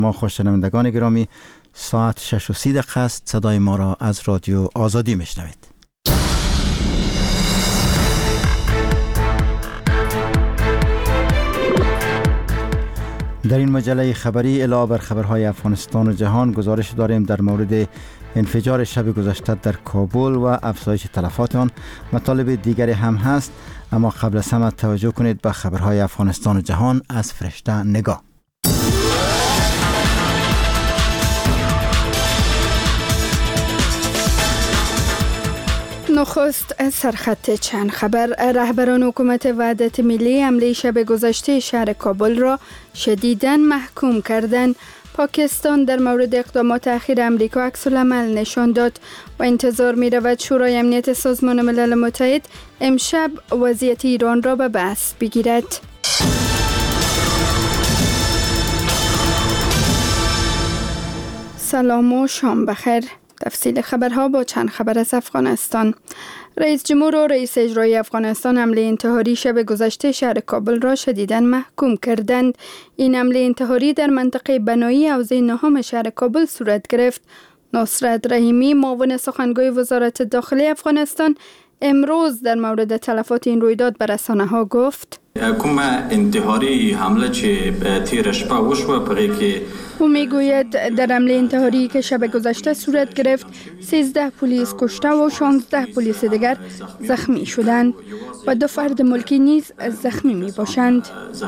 ما خوششنوندگان گرامی، ساعت 6:30 است. صدای ما را از رادیو آزادی میشنوید. در این مجله خبری علاوه بر خبرهای افغانستان و جهان گزارش داریم در مورد انفجار شب گذشته در کابل و افزایش تلفات آن. مطالب دیگری هم هست، اما قبل از همه توجه کنید به خبرهای افغانستان و جهان از فرشته نگاه. نخست سرخط چند خبر. رهبران حکومت وحدت ملی حمله شب گذشته شهر کابل را شدیداً محکوم کردند. پاکستان در مورد اقدامات اخیر امریکا عکس‌العمل نشان داد و انتظار می رود شورای امنیت سازمان ملل متحد امشب وضعیت ایران را به بحث بگیرد. سلام و شام بخیر. تفصیل خبرها با چند خبر از افغانستان. رئیس جمهور و رئیس اجرایی افغانستان حمله انتحاری شب گذشته شهر کابل را شدیداً محکوم کردند. این حمله انتحاری در منطقه بنایی حوزه نهم شهر کابل صورت گرفت. نصرت رحیمی، معاون سخنگوی وزارت داخلی افغانستان، امروز در مورد تلفات این رویداد به رسانه‌ها گفت: کوم انتحاری حمله چه تیر شپه وشوه پغی که او میگوید در حمله انتحاری که شب گذشته صورت گرفت 13 پلیس کشته و 16 پلیس دیگر زخمی شدند و 2 فرد ملکی نیز زخمی می باشند.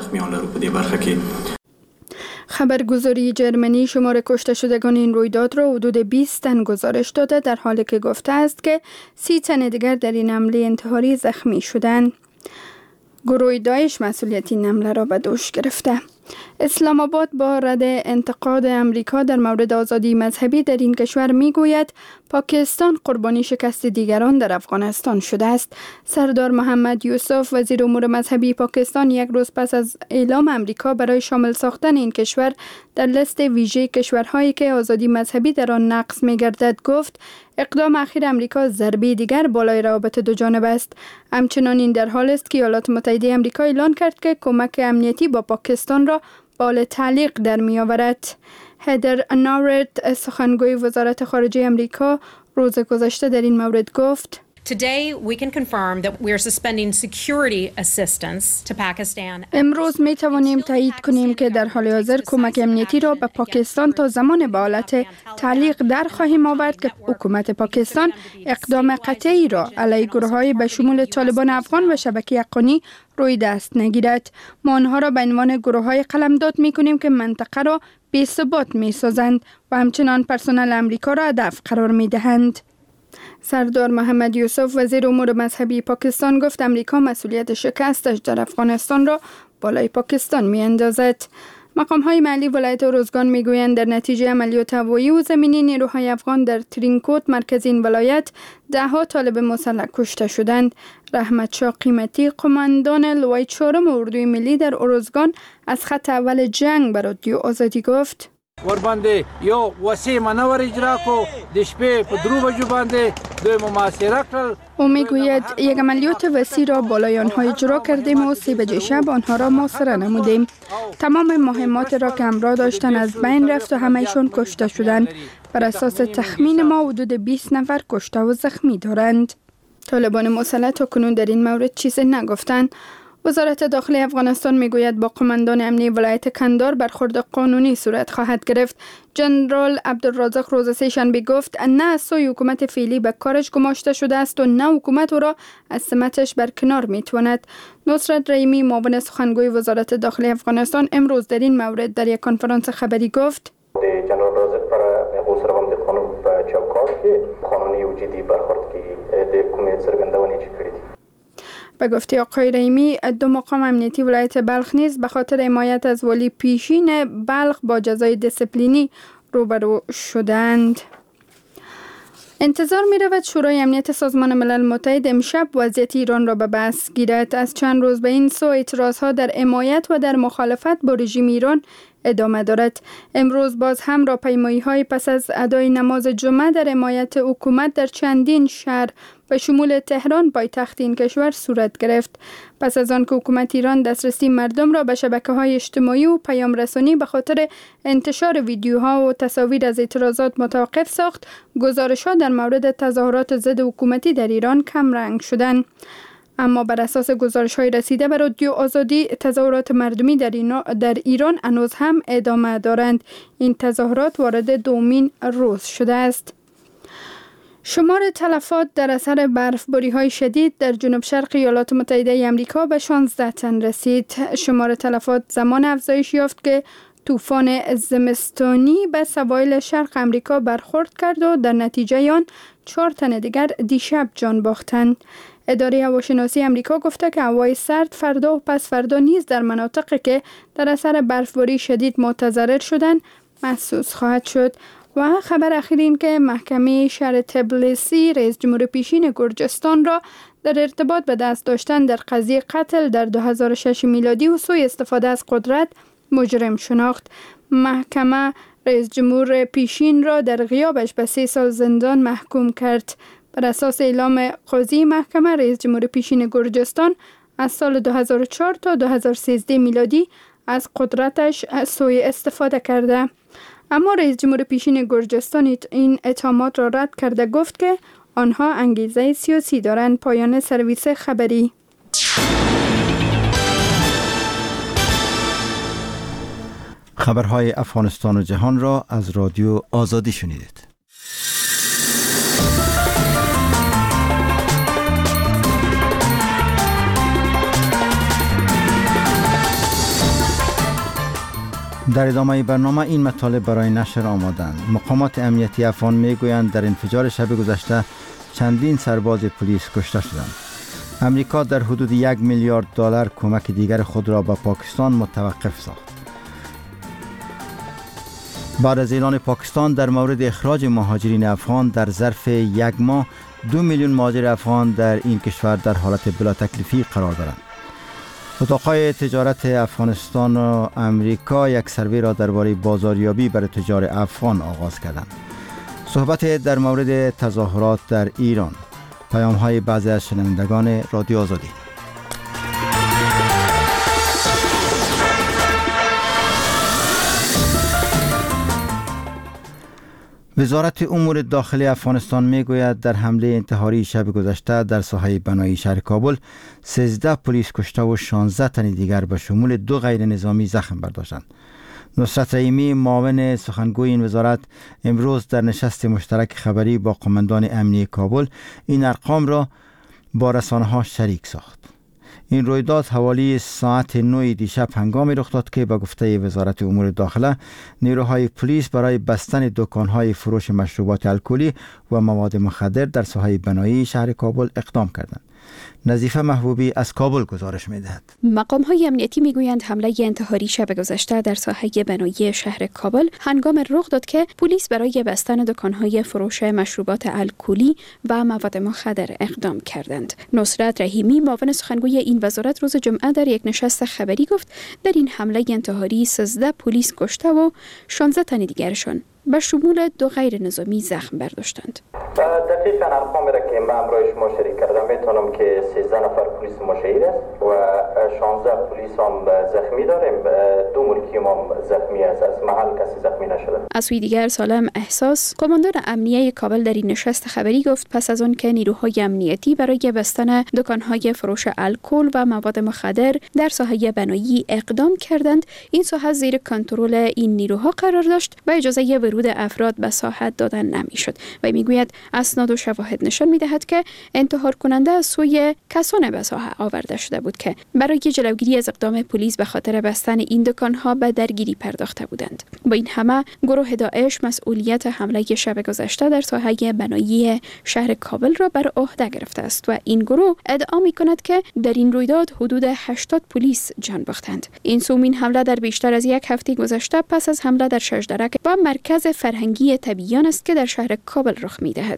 خبرگزاری جرمنی شمار کشته شدگان این رویداد را حدود 20 تن گزارش داده، در حالی که گفته است که 30 تن دیگر در این حمله انتحاری زخمی شدند. گروه داعش مسئولیت این حمله را به دوش گرفته. اسلام آباد با رد انتقاد امریکا در مورد آزادی مذهبی در این کشور میگوید پاکستان قربانی شکست دیگران در افغانستان شده است. سردار محمد یوسف، وزیر امور مذهبی پاکستان، یک روز پس از اعلام امریکا برای شامل ساختن این کشور در لیست ویژه کشورهایی که آزادی مذهبی در آن نقض می‌گردد گفت اقدام اخیر امریکا ضربه دیگر بالای روابط دو جانبه است. همچنان این در حال است که ایالات متحده امریکا اعلان کرد که کمک امنیتی با پاکستان را بال تعلیق در می آورد. هدر ناورت، سخنگوی وزارت خارجه امریکا، روز گذشته در این مورد گفت: امروز می توانیم تایید کنیم که در حال حاضر کمک امنیتی را به پاکستان تا زمان به حالت تعلیق در خواهیم آورد که حکومت پاکستان اقدام قطعی را علیه گروه‌های به شمول طالبان افغان و شبکه حقانی روی دست نگیرد. ما آنها را به عنوان گروه‌های قلمداد می کنیم که منطقه را بی‌ثبات می سازند و همچنان پرسنل امریکا را هدف قرار می دهند. سردار محمد یوسف، وزیر امور مذهبی پاکستان، گفت امریکا مسئولیت شکستش در افغانستان را بالای پاکستان می اندازد. مقام‌های محلی ولایت ارزگان می‌گویند در نتیجه عملیات هوایی و زمینی نیروهای افغان در ترینکوت، مرکز این ولایت، 10 طالب مسلح کشته شدند. رحمت شاه قیمتی، قماندان لوای 4 اردوی ملی در ارزگان، از خط اول جنگ به رادیو آزادی گفت: وربنده یو وسیع منور اجرا کو د شپې په 2 بجو باندې دوی محاصره کړل. او میگوید یک عملیات وسیع را بالای آنها اجرا کردیم و 3 بجه شب آنها را محاصره نمودیم. تمام مهمات را که همراه داشتن از بین رفت و همه‌شان کشته شدند. بر اساس تخمین ما حدود 20 نفر کشته و زخمی دارند. طالبان مسلح تاکنون در این مورد چیزی نگفتند. وزارت داخلی افغانستان میگوید با قماندان امنی ولایت کندهار برخورد قانونی صورت خواهد گرفت. جنرال عبدالرازق روز سه‌شنبه گفت نه از سوی حکومت فعلی به کارش گماشته شده است و نه حکومت او را از سمتش برکنار میتواند. نصرت رحیمی، معاون سخنگوی وزارت داخلی افغانستان، امروز در این مورد در یک کنفرانس خبری گفت: جنرال رازق پر غوسرغم د قانون په چوکاټ کې قانوني او جدي برخورد کې د حکومت څرګندونې کړې. به گفته آقای رحیمی، 2 مقام امنیتی ولایت بلخ نیز به خاطر حمایت از ولی پیشین بلخ با جزای دیسیپلینی روبرو شدند. انتظار می رود شورای امنیت سازمان ملل متحد امشب وضعیت ایران را به بحث گیرد. از چند روز به این سو اعتراض ها در حمایت و در مخالفت با رژیم ایران ادامه دارد. امروز باز هم راهپیمایی‌های پس از ادای نماز جمعه در حمایت حکومت در چندین شهر به شمول تهران پایتخت این کشور صورت گرفت. پس از آن که حکومت ایران دسترسی مردم را به شبکه‌های اجتماعی و پیام رسانی به خاطر انتشار ویدیوها و تصاویر از اعتراضات متوقف ساخت، گزارش‌ها در مورد تظاهرات ضد حکومتی در ایران کم رنگ شدند. اما بر اساس گزارش‌های رسیده به رادیو آزادی، تظاهرات مردمی در ایران هنوز هم ادامه دارند. این تظاهرات وارد دومین روز شده است. شمار تلفات در اثر برفباری‌های شدید در جنوب شرق ایالات متحده آمریکا به 16 تن رسید. شمار تلفات زمان افزایش یافت که طوفان زمستانی به سواحل شرق آمریکا برخورد کرد و در نتیجه آن 4 تن دیگر دیشب جان باختند. اداره هواشناسی آمریکا گفته که هوای سرد فردا و پس فردا نیز در مناطقی که در اثر برفباری شدید متضرر شدند محسوس خواهد شد. و خبر اخیر این که محکمه شهر تبلیسی رئیس جمهور پیشین گرجستان را در ارتباط به دست داشتن در قضیه قتل در 2006 میلادی و سوء استفاده از قدرت مجرم شناخت. محکمه رئیس جمهور پیشین را در غیابش به 3 سال زندان محکوم کرد. بر اساس اعلام قاضی محکمه، رئیس جمهور پیشین گرجستان از سال 2004 تا 2013 میلادی از قدرتش سوء استفاده کرده. اما رئیس جمهور پیشین گرجستان این اتهامات را رد کرده، گفت که آنها انگیزه سیاسی دارند. پایان سرویس خبری. خبرهای افغانستان و جهان را از رادیو آزادی شنیدید. در ادامه برنامه این مطالب برای نشر آمادند. مقامات امنیتی افغان میگویند در انفجار شب گذشته چندین سرباز پلیس کشته شدند. امریکا در حدود 1 میلیارد دلار کمک دیگر خود را به پاکستان متوقف ساخت. بعد از اعلان پاکستان در مورد اخراج مهاجرین افغان در ظرف 1 ماه 2 میلیون مهاجر افغان در این کشور در حالت بلا تکلیفی قرار دارند. اتاقهای تجارت افغانستان و امریکا یک سروی را درباره بازاریابی برای تجار افغان آغاز کردند. صحبت در مورد تظاهرات در ایران. پیام‌های بعضی از شنوندگان رادیو آزادی. وزارت امور داخلی افغانستان میگوید در حمله انتحاری شب گذشته در ساحه بنایی شهر کابل 13 پلیس کشته و 16 تن دیگر به شمول 2 غیر نظامی زخم برداشتند. نصرت رحیمی، معاون سخنگوی این وزارت، امروز در نشست مشترک خبری با قماندان امنیتی کابل این ارقام را با رسانه‌ها شریک ساخت. این رویداد حوالی ساعت 9 دیشب هنگامی رخ داد که به گفته وزارت امور داخله نیروهای پلیس برای بستن دکان‌های فروش مشروبات الکلی و مواد مخدر در ساحه بنایی شهر کابل اقدام کردند. نظیفه محبوبی از کابل گزارش می‌دهد. مقام‌های امنیتی می‌گویند حمله انتحاری شب گذشته در ساحه بنایی شهر کابل هنگام رخ داد که پلیس برای بستن دکان‌های فروش مشروبات الکلی و مواد مخدر اقدام کردند. نصرت رحیمی، معاون سخنگوی این وزارت، روز جمعه در یک نشست خبری گفت در این حمله انتحاری 13 پلیس کشته و 16 تن دیگرشان به شمول 2 غیر نظامی زخم برداشتند. دقیقاً ارقامی را که من برای شما شریک کردم میتونم که 13 نفر پلیس ما شهید است و 16 پلیس هم زخمی داریم. 2 ملکی هم زخمی است. از محل کسی زخمی نشده. از سوی دیگر سالم احساس، قماندان امنیه کابل در این نشست خبری گفت پس از آن که نیروهای امنیتی برای بستن دکان‌های فروش الکل و مواد مخدر در ساحه بنایی اقدام کردند، این ساحه زیر کنترل این نیروها قرار داشت و اجازه ورود افراد به ساحه دادن نمیشد. و میگوید اسناد و شواهد نشان میدهد که انتحار کننده از سوی کسان به ساحه آورده شده بود که برای جلوگیری از اقدام پلیس به خاطر بستن این دکان‌ها به درگیری پرداخته بودند. با این همه گروه داعش مسئولیت حمله شب گذشته در ساحه بنایی شهر کابل را بر عهده گرفته است و این گروه ادعا می‌کند که در این رویداد حدود 80 پلیس جان باختند. این سومین حمله در بیشتر از 1 هفته گذشته پس از حمله در شجدرک و مرکز فرهنگی طبیعیان است که در شهر کابل رخ می‌دهد.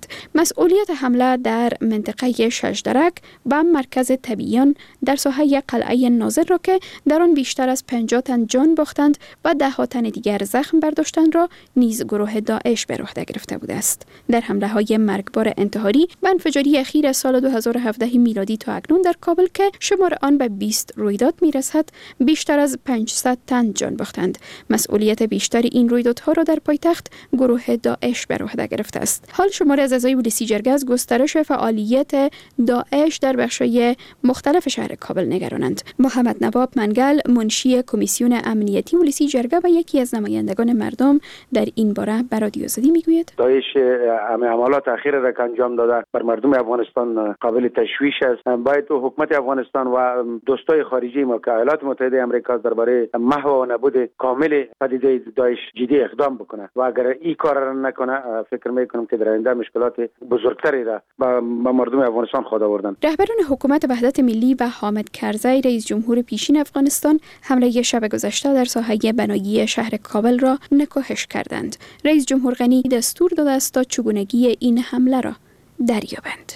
مسئولیت حمله در منطقه ششدرک و مرکز طبیعیان در ساحه قلعه ناظر را که در آن بیشتر از 50 تن جان باختند و 10 تن دیگر زخم برداشتند را نیز گروه داعش بر عهده گرفته بوده است. در حمله های مرگبار انتحاری و انفجاری اخیر از سال 2017 میلادی تا اکنون در کابل که شمار آن به 20 رویداد میرسد، بیشتر از 500 تن جان باختند. مسئولیت بیشتر این رویدادها را در پایتخت گروه داعش بر عهده گرفته است. حال شماری از اعضای پلیسی جرگه از گسترش فعالیت داعش در بخش‌های مختلف شهر کابل نگرانند. محمد نواب منگل، منشی کمیسیون امنیتی پلیسی جرگه و یکی از نمایندگان مردم در این باره به رادیو آزادی میگوید: داعش عملیات اخیر را که انجام داده بر مردم افغانستان قابل تشویش است. باید حکومت افغانستان و دوستای خارجی ما که ایالات متحده آمریکا درباره محو و نابود کامل پدیده داعش جدی اقدام بکنه و اگر این کار را نکنه فکر میکنم که در آینده مشکلات بزرگتری را با مردم افغانستان خود آوردن. رهبران حکومت وحدت ملی و حامد کرزی رئیس جمهور پیشین افغانستان حمله شب گذشته در ساحه بنایی شهر کابل را نکوهش کردند. رئیس جمهور غنی دستور داده است تا چگونگی این حمله را دریابند.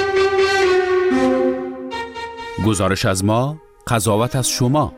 گزارش از ما، قضاوت از شما.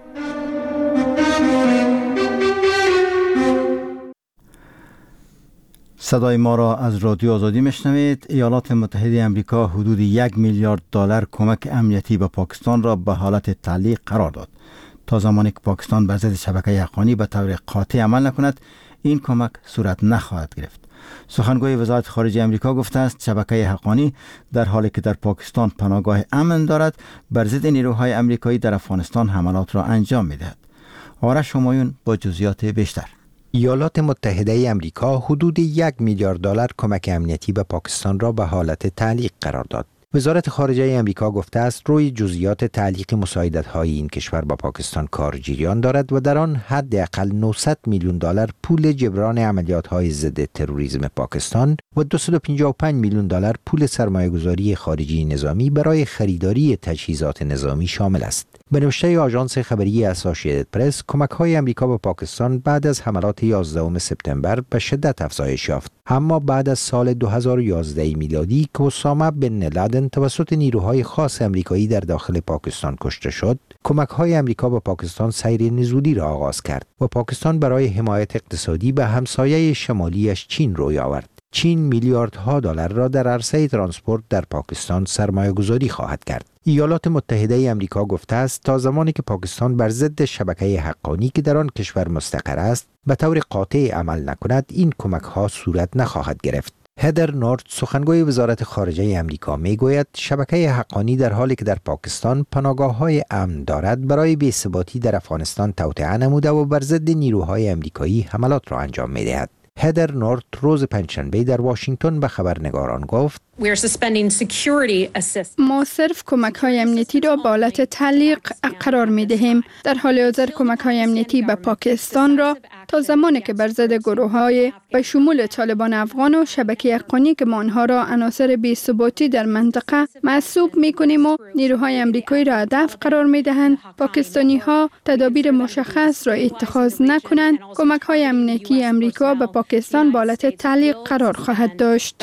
صدای ما را از رادیو آزادی میشنوید. ایالات متحده آمریکا حدود 1 میلیارد دلار کمک امنیتی به پاکستان را به حالت تعلیق قرار داد. تا زمانی که پاکستان بر ضد شبکه حقانی به طور قاطع عمل نکند، این کمک صورت نخواهد گرفت. سخنگوی وزارت خارجه آمریکا گفته است شبکه حقانی در حالی که در پاکستان پناهگاه امن دارد، بر ضد نیروهای آمریکایی در افغانستان حملات را انجام می‌دهد. آرش همایون با جزئیات بیشتر. ایالات متحده آمریکا حدود 1 میلیارد دلار کمک امنیتی به پاکستان را به حالت تعلیق قرار داد. وزارت خارجه آمریکا گفته است روی جزئیات تعلیق مساعدت‌های این کشور با پاکستان کار جریان دارد و در آن حداقل 900 میلیون دلار پول جبران عملیات‌های ضد تروریسم پاکستان و 255 میلیون دلار پول سرمایه‌گذاری خارجی نظامی برای خریداری تجهیزات نظامی شامل است. به نوشته آژانس خبری اسوسییتد پرس، کمک‌های آمریکا به پاکستان بعد از حملات 11 سپتامبر به شدت افزایش یافت. اما بعد از سال 2011 میلادی که اسامه بن لادن توسط نیروهای خاص آمریکایی در داخل پاکستان کشته شد، کمک‌های آمریکا به پاکستان سیر نزولی را آغاز کرد و پاکستان برای حمایت اقتصادی به همسایه شمالیش چین روی آورد. چین میلیاردها دلار را در عرصه ترانسپورت در پاکستان سرمایه‌گذاری خواهد کرد. ایالات متحده آمریکا گفته است تا زمانی که پاکستان بر ضد شبکه حقانی که در آن کشور مستقر است به طور قاطع عمل نکند، این کمک‌ها صورت نخواهد گرفت. هدر نورت، سخنگوی وزارت خارجه آمریکا، میگوید شبکه حقانی در حالی که در پاکستان پناهگاه‌های امن دارد، برای بی‌ثباتی در افغانستان توطئه نموده و بر ضد نیروهای آمریکایی حملات را انجام می‌دهد. هدر نورت روز پنجشنبه در واشنگتن به خبرنگاران گفت: ما صرف کمک‌های امنیتی را به حالت تعلیق قرار می‌دهیم. در حال حاضر کمک‌های امنیتی به پاکستان را تا زمانی که بر ضد گروه‌های به شمول طالبان افغان و شبکه حقانی که ما آنها را عناصر بی‌ثباتی در منطقه محسوب می‌کنیم و نیروهای آمریکایی را هدف قرار می‌دهند، پاکستانی‌ها تدابیر مشخص را اتخاذ نکنند، کمک‌های امنیتی آمریکا به پاکستان به حالت تعلیق قرار خواهد داشت.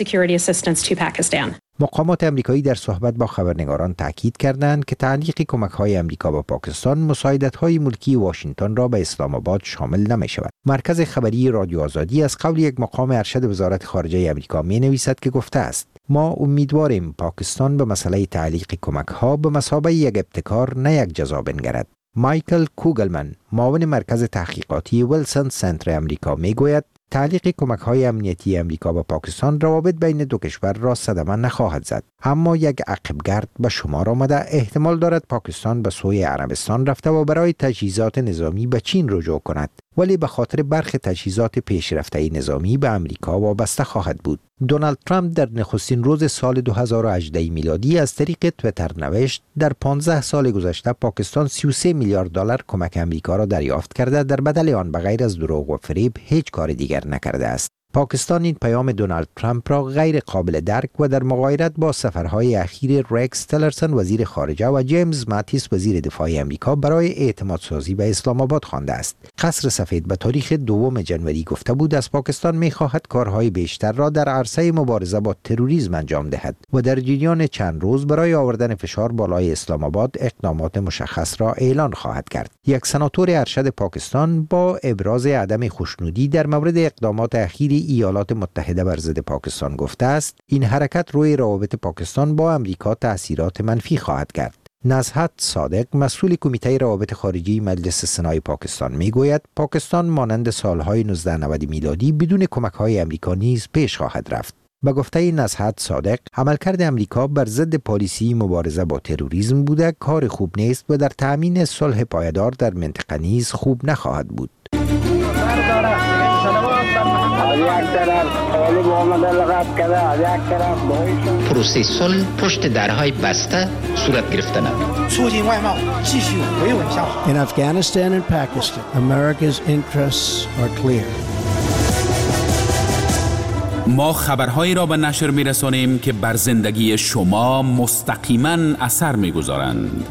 مقامات آمریکایی در صحبت با خبرنگاران تاکید کردند که تعلیق کمک‌های آمریکا به پاکستان مساعدت‌های ملکی واشنگتن را به اسلام آباد شامل نمی‌شود. مرکز خبری رادیو آزادی از قول یک مقام ارشد وزارت خارجه آمریکا می‌نویسد که گفته است: ما امیدواریم پاکستان به مسئله تعلیق کمک‌ها به مثابه یک ابتکار نه یک جزا بنگرد. مایکل کوگلمن، معاون مرکز تحقیقاتی ویلسون سنتر آمریکا، میگوید تعلیق کمک‌های امنیتی آمریکا به پاکستان روابط بین دو کشور را صدمه نخواهد زد، اما یک عقبگرد به شمار آمده احتمال دارد پاکستان به سوی عربستان رفته و برای تجهیزات نظامی به چین رجوع کند، ولی به خاطر برخی تجهیزات پیشرفته نظامی به آمریکا وابسته خواهد بود. دونالد ترامپ در نخستین روز سال 2018 میلادی از طریق توییتر نوشت در 15 سال گذشته پاکستان 33 میلیارد دلار کمک آمریکا را دریافت کرده، در بدل آن بغیر از دروغ و فریب هیچ کار دیگر نکرده است. پاکستان این پیام دونالد ترامپ را غیر قابل درک و در مغایرت با سفرهای اخیر رکس تلرسن وزیر خارجه و جیمز ماتیس وزیر دفاع آمریکا برای اعتمادسازی به اسلام آباد خوانده است. قصر سفید به تاریخ 2 جنوری گفته بود از پاکستان می‌خواهد کارهای بیشتر را در عرصه مبارزه با تروریسم انجام دهد و در جریان چند روز برای آوردن فشار بالای اسلام آباد اقدامات مشخص را اعلان خواهد کرد. یک سناتور ارشد پاکستان با ابراز عدم خوشنودی در مورد اقدامات اخیر ایالات متحده بر ضد پاکستان گفته است این حرکت روی روابط پاکستان با امریکا تأثیرات منفی خواهد کرد. نزهت صادق مسئول کمیته روابط خارجی مجلس سنای پاکستان میگوید پاکستان مانند سالهای 1990 میلادی بدون کمک‌های امریکا نیز پیش خواهد رفت. به گفته نزهت صادق عملکرد امریکا بر ضد پالیسی مبارزه با تروریسم بوده کار خوب نیست و در تأمین صلح پایدار در منطقه نیز خوب نخواهد بود. پروسه صلح پشت درهای بسته صورت گرفتن. In Afghanistan and Pakistan, America's interests are clear. ما خبرهایی را به نشر می‌رسانیم که بر زندگی شما مستقیما اثر می‌گذارند.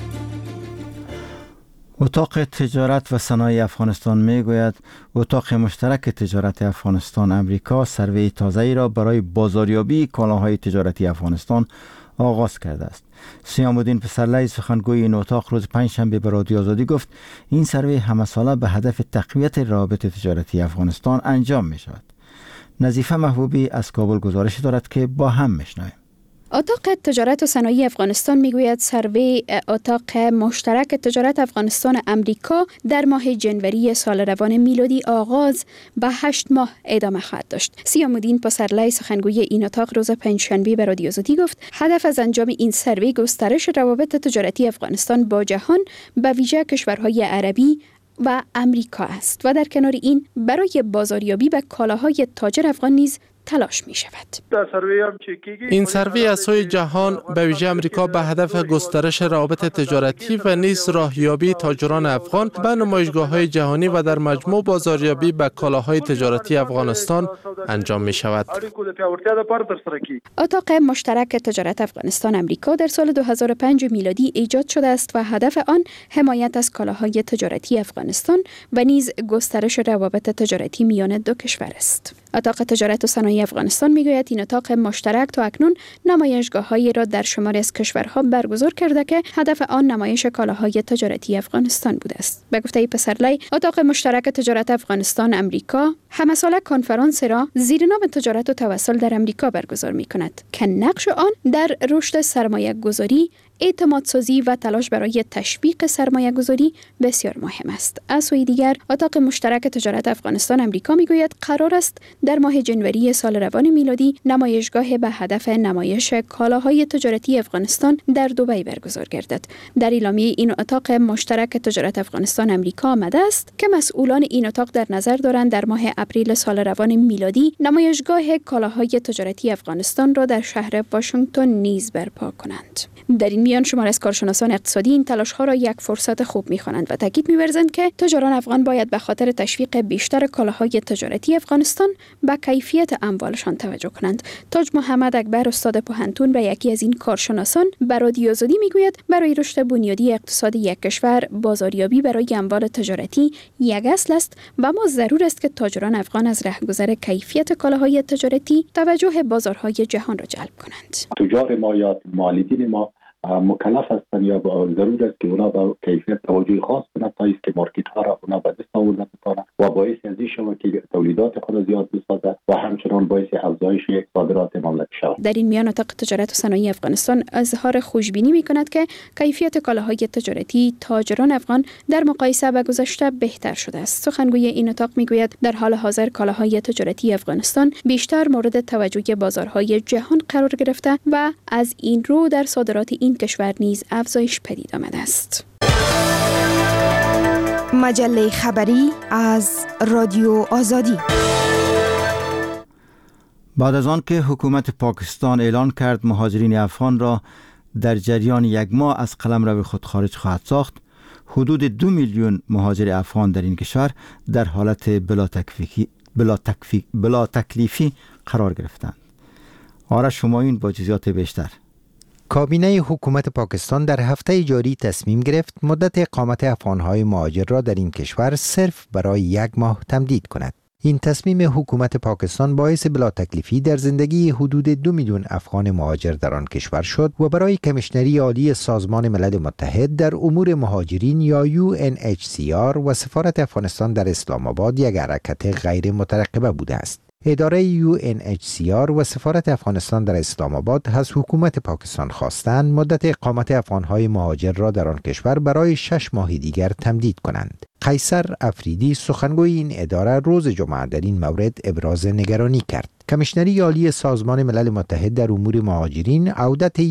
اتاق تجارت و صنایع افغانستان میگوید اتاق مشترک تجارت افغانستان امریکا سروی تازه‌ای را برای بازاریابی کالاهای تجارتی افغانستان آغاز کرده است. سیام الدین پسرلی سخنگوی این اتاق روز پنجشنبه به رادیو آزادی گفت این سروی همه ساله به هدف تقویت روابط تجارتی افغانستان انجام می شود. نظیفه محبوبی از کابل گزارش دارد که با هم میشنویم. اتاق تجارت و صنایع افغانستان میگوید سروی اتاق مشترک تجارت افغانستان امریکا در ماه جنوری سال روان میلادی آغاز به 8 ماه ادامه خواهد داشت. سیام الدین پسرلی سخنگوی این اتاق روز پنجشنبه به رادیو آزادی گفت هدف از انجام این سروی گسترش روابط تجارتی افغانستان با جهان به ویژه کشورهای عربی و امریکا است و در کنار این برای بازاریابی به کالاهای تاجر افغان نیز تلاش می شود. این سروی از سوی جهان به ویژه امریکا به هدف گسترش روابط تجارتی و نیز راهیابی تاجران افغان به نمایشگاه‌های جهانی و در مجموع بازاریابی به کالاهای تجارتی افغانستان انجام می شود. اتاق مشترک تجارت افغانستان امریکا در سال 2005 میلادی ایجاد شده است و هدف آن حمایت از کالاهای تجارتی افغانستان و نیز گسترش روابط تجارتی میان دو کشور است. اتاق تجارت و صنایع افغانستان میگوید این اتاق مشترک تا اکنون نمایشگاه‌هایی را در شماری از کشورها برگزار کرده که هدف آن نمایش کالاهای تجارتی افغانستان بوده است. به گفته پسرلی اتاق مشترک تجارت افغانستان امریکا همه ساله کنفرانس را زیر نام تجارت و توسل در امریکا برگزار می‌کند که نقش آن در رشد سرمایه‌گذاری، اعتمادسازی و تلاش برای تشویق سرمایه گذاری بسیار مهم است. از سوی دیگر اتاق مشترک تجارت افغانستان امریکا میگوید قرار است در ماه جنوری سال روان میلادی نمایشگاه به هدف نمایش کالاهای تجارتی افغانستان در دبی برگزار گردد. در اعلامیه این اتاق مشترک تجارت افغانستان امریکا آمده است که مسئولان این اتاق در نظر دارند در ماه اپریل سال روان میلادی نمایشگاه کالاهای تجارتی افغانستان را در شهر واشنگتن نیز برپا کنند. در این میان شمار از کارشناسان اقتصادی این تلاش‌ها را یک فرصت خوب می‌خوانند و تاکید می‌ورزند که تجاران افغان باید به خاطر تشویق بیشتر کالاهای تجارتی افغانستان به کیفیت اموالشان توجه کنند. تاج محمد اکبر استاد پوهنتون و یکی از این کارشناسان به رادیو آزادی میگوید برای رشد بنیادی اقتصاد یک کشور بازاریابی برای اموال تجارتی یک اصل است و ما ضرور است که تاجران افغان از رهگذر کیفیت کالاهای تجارتی توجه بازارهای جهان را جلب کنند. تجار ما یا مالکین ما مکلف هستند یا ضرور است که اونا به کیفیت توجه خاص کنند تا اینکه مارکت ها را اونا به دست آورده بتوانند و باعث از این شود که تولیدات خود زیاد بسازد و همچنان باعث افزایش صادرات مملکت شود. در این میان اتاق تجارت و صنایع افغانستان اظهار خوشبینی می‌کند که کیفیت کالاهای تجارتی تاجران افغان در مقایسه با گذشته بهتر شده است. سخنگوی این اتاق میگوید در حال حاضر کالاهای تجارتی افغانستان بیشتر مورد توجه بازارهای جهان قرار گرفته و از این رو در صادرات این کشور نیز افزایش پدید آمده است. مجله خبری از رادیو آزادی. بعد از آن که حکومت پاکستان اعلان کرد مهاجرین افغان را در جریان یک ماه از قلمرو خود خارج خواهد ساخت، حدود 2 میلیون مهاجر افغان در این کشور در حالت بلا تکلیفی قرار گرفتند. آرش همایون با جزئیات بیشتر. کابینه حکومت پاکستان در هفته جاری تصمیم گرفت مدت اقامت افغانهای مهاجر را در این کشور صرف برای 1 ماه تمدید کند. این تصمیم حکومت پاکستان باعث بلا تکلیفی در زندگی حدود 2 میلیون افغان مهاجر در آن کشور شد و برای کمیشنری عالی سازمان ملل متحد در امور مهاجرین یا UNHCR و سفارت افغانستان در اسلام آباد یک حرکت غیر مترقبه بوده است. اداره UNHCR و سفارت افغانستان در اسلام آباد از حکومت پاکستان خواستند مدت اقامت افغانهای مهاجر را در آن کشور برای 6 ماه دیگر تمدید کنند. قیصر افریدی سخنگوی این اداره روز جمعه در این مورد ابراز نگرانی کرد. کمیشنری عالی سازمان ملل متحد در امور مهاجرین عودت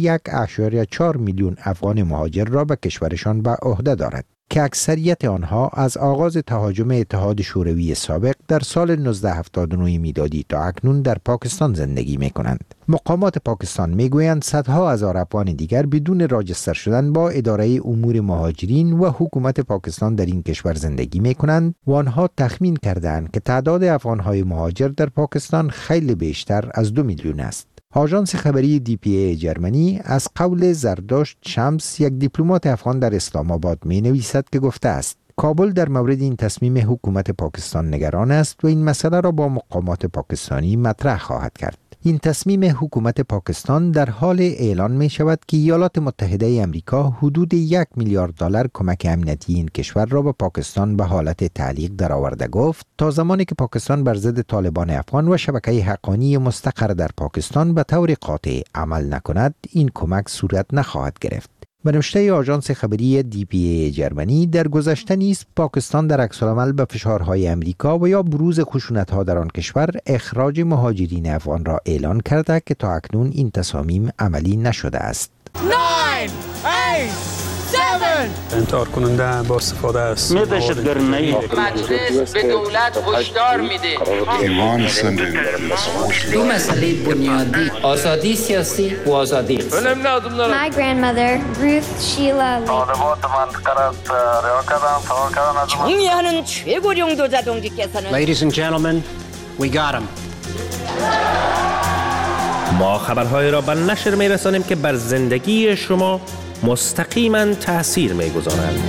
1.4 میلیون افغان مهاجر را به کشورشان به عهده دارد که اکثریت آنها از آغاز تهاجم اتحاد شوروی سابق در سال 1979 میلادی تا اکنون در پاکستان زندگی می کنند. مقامات پاکستان می گویند صدها هزار افغان دیگر بدون راجستر شدن با اداره امور مهاجرین و حکومت پاکستان در این کشور زندگی می کنند و آنها تخمین کردند که تعداد افغانهای مهاجر در پاکستان خیلی بیشتر از 2 میلیون است. آژانس خبری DPA جرمنی از قول زرداشت شمس، یک دیپلمات افغان در اسلام آباد می نویسد که گفته است کابل در مورد این تصمیم حکومت پاکستان نگران است و این مسئله را با مقامات پاکستانی مطرح خواهد کرد. این تصمیم حکومت پاکستان در حال اعلان می شود که ایالات متحده آمریکا حدود 1 میلیارد دلار کمک امنیتی این کشور را به پاکستان به حالت تعلیق درآورده گفت تا زمانی که پاکستان بر ضد طالبان افغان و شبکه حقانی مستقر در پاکستان به طور قاطع عمل نکند این کمک صورت نخواهد گرفت. به نوشته آژانس خبری DPA جرمنی در گذشته نیز پاکستان در عکس‌العمل به فشارهای امریکا و یا بروز خشونت‌ها در آن کشور اخراج مهاجرین افغان را اعلان کرده که تا اکنون این تصامیم عملی نشده است. 9 8 7 انتحار کننده با استفاده از دهشتگرانه مجلس به دولت هشدار میده دو مسئله بنیادی آزادی سیاسی و آزادی My grandmother Ruth Sheila 정의하는 최고령도 자동직께서는 Ladies and gentlemen, we got him. ما خبرهای را به نشر می‌رسانیم که بر زندگی شما مستقیما تأثیر می‌گذارند.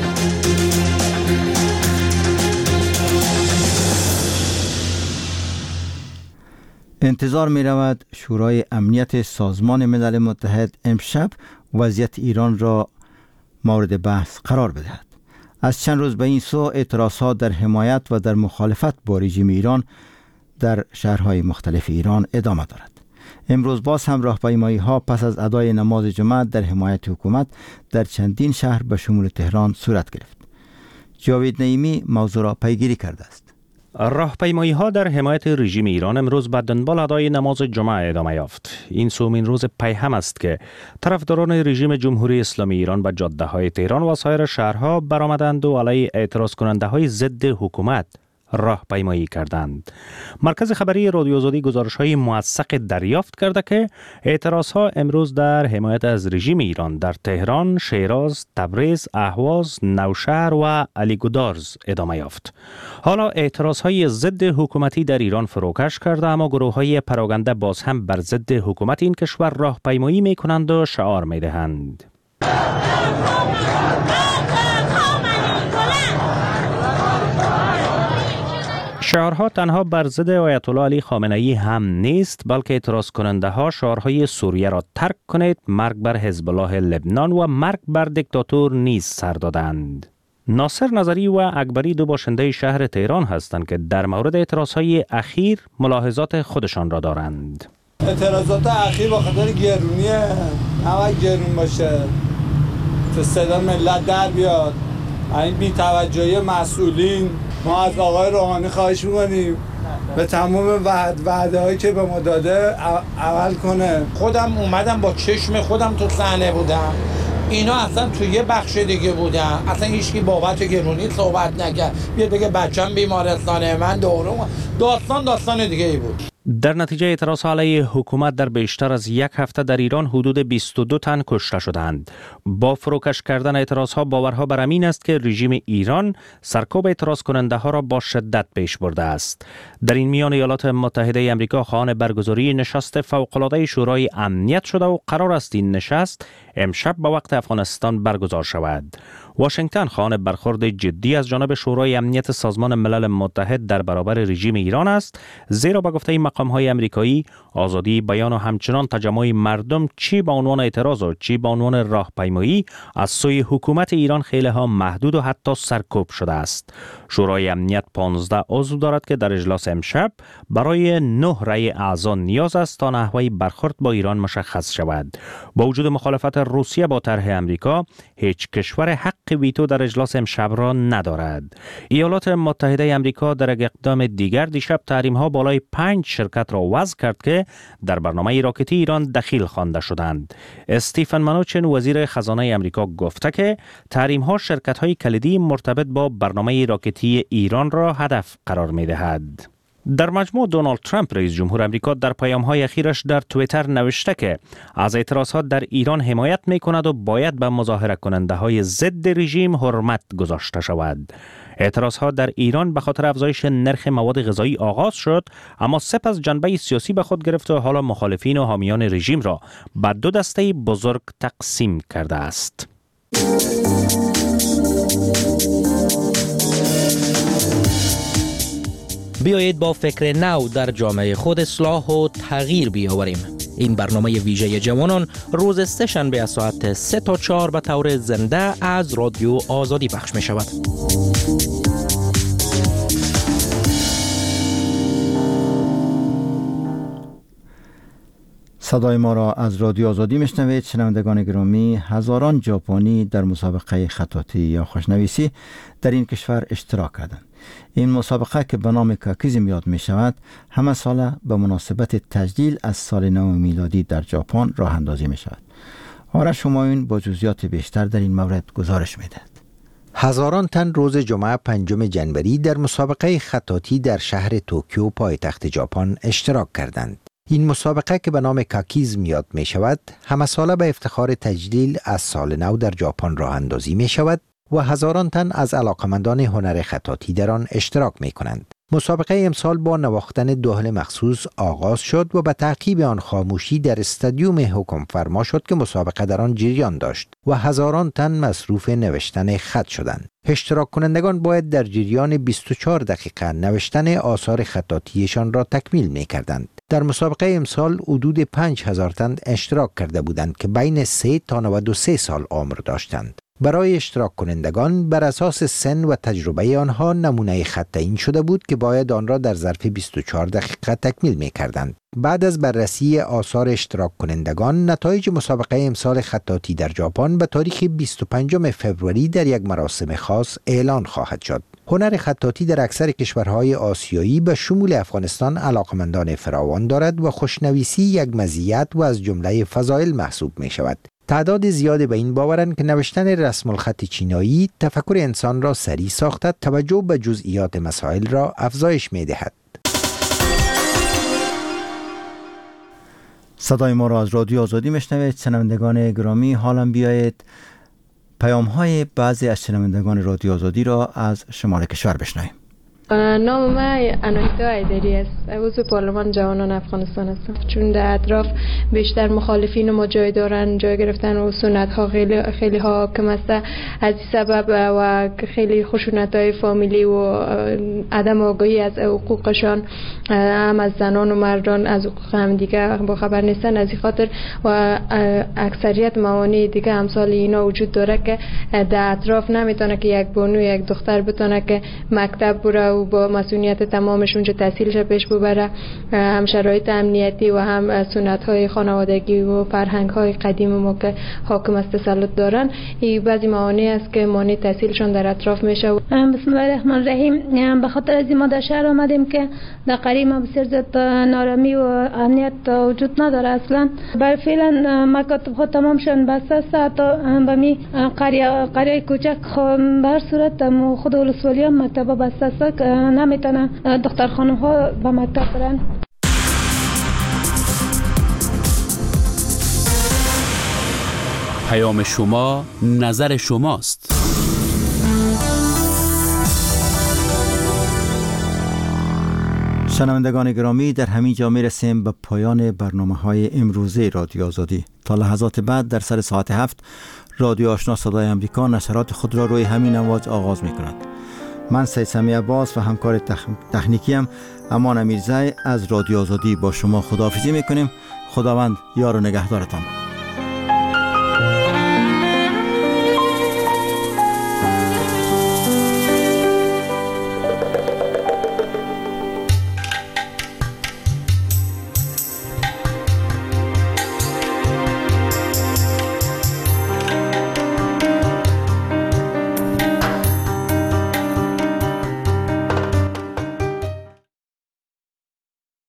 انتظار می‌رود شورای امنیت سازمان ملل متحد امشب وضعیت ایران را مورد بحث قرار بدهد. از چند روز به این سو اعتراضات در حمایت و در مخالفت با رژیم ایران در شهرهای مختلف ایران ادامه دارد. امروز باز هم راهپیمایی‌ها پس از ادای نماز جمعه در حمایت حکومت در چندین شهر به شمول تهران صورت گرفت. جاوید نعیمی موضوع را پیگیری کرده است. راهپیمایی‌ها در حمایت رژیم ایران امروز به دنبال ادای نماز جمعه ادامه یافت. این سومین روز پیهم است که طرفداران رژیم جمهوری اسلامی ایران به جاده‌های تهران و سایر شهرها برآمدند و علیه اعتراض کننده‌های ضد حکومت راهپیمایی کردند. مرکز خبری رادیو آزادی گزارش‌های موثق دریافت کرده که اعتراض‌ها امروز در حمایت از رژیم ایران در تهران، شیراز، تبریز، اهواز، نوشهر و علیگودارز ادامه یافت. حالا اعتراض‌های ضد حکومتی در ایران فروکش کرده اما گروه‌های پراگنده باز هم بر ضد حکومت این کشور راهپیمایی می‌کنند و شعار می‌دهند. شعارها تنها بر ضد آیت الله علی خامنه ای هم نیست، بلکه اعتراض کننده ها شعارهای سوریه را ترک کنید، مرگ بر حزب الله لبنان و مرگ بر دیکتاتور نیز سر دادند. ناصر نظری و اکبری دو باشنده شهر تهران هستند که در مورد اعتراضهای اخیر ملاحظات خودشان را دارند. اعتراضات اخیر با خاطر گرونیه، نباید گرون باشه تا صدا ملت در بیاد. این بی‌توجهی مسئولین، ما از آقای روحانی خواهش می‌کنیم به تمام وعده هایی که به ما داده عمل کنه. خودم اومدم با چشم خودم تو صحنه بودم، اینا اصلا تو یه بخش دیگه بودن، اصلا هیچکی بابت گرونی صحبت نکرد. بیا دیگه بچم بیمارستانه، من دورم داستان دیگه ای بود. در نتیجه اعتراض علیه حکومت در بیشتر از یک هفته در ایران حدود 22 تن کشته شدند. با فروکش کردن اعتراضها باورها بر این است که رژیم ایران سرکوب اعتراض کننده ها را با شدت پیش برده است. در این میان ایالات متحده آمریکا خواهان برگزاری نشست فوق‌العاده شورای امنیت شده و قرار است این نشست امشب به وقت افغانستان برگزار شود. واشنگتن خواهان برخورد جدی از جانب شورای امنیت سازمان ملل متحد در برابر رژیم ایران است، زیرا به گفته مقام‌های آمریکایی آزادی بیان و همچنان تجمع مردم چی به عنوان اعتراض و چی به عنوان راهپیمایی از سوی حکومت ایران خیلی ها محدود و حتی سرکوب شده است. شورای امنیت 15 عضو دارد که در اجلاس امشب برای 9 رأی اعضا نیاز است تا نحوه برخورد با ایران مشخص شود. با وجود مخالفت روسیه با طرح آمریکا، هیچ کشور حق ویتو در اجلاس امشب را ندارد. ایالات متحده آمریکا در یک اقدام دیگر دیشب تحریم‌ها بالای 5 شرکت را وضع کرد که در برنامه راکتی ایران دخیل خوانده شدند. استیفن منوچن وزیر خزانه آمریکا گفته که تحریم‌ها شرکت‌های کلیدی مرتبط با برنامه راکتی ایران را هدف قرار می‌دهد. در مجموع دونالد ترامپ رئیس جمهور آمریکا در پیام‌های اخیرش در توییتر نوشته که از اعتراضات در ایران حمایت می‌کند و باید به مظاهره کننده‌های ضد رژیم حرمت گذاشته شود. اعتراضها در ایران به خاطر افزایش نرخ مواد غذایی آغاز شد، اما سپس جنبه سیاسی به خود گرفت و حالا مخالفین و حامیان رژیم را به 2 دسته بزرگ تقسیم کرده است. بیایید با فکر نو در جامعه خود اصلاح و تغییر بیاوریم. این برنامه ویژه جوانان روز سه شنبه از ساعت 3 تا 4 به طور زنده از رادیو آزادی پخش می شود. صدای ما را از رادیو آزادی میشنوید. شنوندگان گرامی، هزاران ژاپنی در مسابقه خطاطی یا خوشنویسی در این کشور اشتراک کردند. این مسابقه که به نام کاکیزم یاد می شود، همه ساله به مناسبت تجلیل از سال نو میلادی در ژاپن راه اندازی می شود. آرش همایون با جزئیات بیشتر در این مورد گزارش می دهد. هزاران تن روز جمعه 5 جنوری در مسابقه خطاطی در شهر توکیو پایتخت ژاپن اشتراک کردند. این مسابقه که به نام کاکیزم یاد می شود، همه ساله به افتخار تجلیل از سال نو در ژاپن راه اندازی می شود و هزاران تن از علاقمندان هنر خطاطی در آن اشتراک می کنند. مسابقه امسال با نواختن دوحل مخصوص آغاز شد و به تعقیب آن خاموشی در استادیوم حکم فرما شد که مسابقه در آن جریان داشت و هزاران تن مصروف نوشتن خط شدند. اشتراک کنندگان باید در جریان 24 دقیقه نوشتن آثار خطاطیشان را تکمیل می کردند. در مسابقه امسال حدود 5000 تن اشتراک کرده بودند که بین 3 تا 93 سال عمر داشتند. برای اشتراک کنندگان بر اساس سن و تجربه آنها نمونه خط تعیین شده بود که باید آن را در ظرف 24 دقیقه تکمیل می کردند. بعد از بررسی آثار اشتراک کنندگان، نتایج مسابقه امسال خطاطی در ژاپن به تاریخ 25 فوریه در یک مراسم خاص اعلان خواهد شد. هنر خطاطی در اکثر کشورهای آسیایی به شمول افغانستان علاقمندان فراوان دارد و خوشنویسی یک مزیت و از جمله فضایل محسوب می شود. تعداد زیادی به این باورند که نوشتن رسم الخط چینایی تفکر انسان را سریع ساخته، توجه به جزئیات مسائل را افزایش می دهد. صدای ما را از رادیو آزادی میشنوید. شنوندگان گرامی، حالا بیایید پیام‌های بعضی از شنوندگان رادیو آزادی را از شمال کشور بشنویم. نام من انایتا ایدری است. عضو پارلمان جوانان افغانستان هستم. چون در اطراف بیشتر مخالفین ما جای دارن، جای گرفتن و سنت ها خیلی ها حاکم است. از این سبب و خیلی خشونت های فامیلی و عدم آگاهی از حقوقشان، هم از زنان و مردان از حقوق هم دیگه با خبر نیستن. از این خاطر و اکثریت موانع دیگه امثال اینا وجود داره که در اطراف نمیتونه که یک بانو یک دختر بتونه که مکتب بره و با مسئولیت تمامش اونجا تحصیلش پیش ببره. هم شرایط امنیتی و هم سنت های خانوادگی و فرهنگ های قدیم ما که حاکم است تسلط دارن، این بعضی موانع است که مانع تحصیلشون در اطراف میشه. بسم الله الرحمن الرحیم. به خاطر از ما در شهر آمدیم که در قریب ما بسیار زیاد نارمی و امنیت وجود نداره اصلا. برای فعلا مکاتب ها تمام شدن بسته است. حتی به می قریه کوچک به هر صورت خود ولسوالی هم مکتب بسته است. نمیتونه دختر خانم ها به مکتب برن. پیام شما، نظر شماست. شنوندگان گرامی، در همین جا می رسیم به پایان برنامه‌های امروزه رادیو آزادی. تا لحظات بعد در سر ساعت 7 رادیو آشنا صدای امریکا نشرات خود را روی همین امواج آغاز می کند. من سید سمیع عباس و همکار تکنیکیم امان امیرزی از رادیو آزادی با شما خداحافظی می کنیم. خداوند یار و نگهدارتان.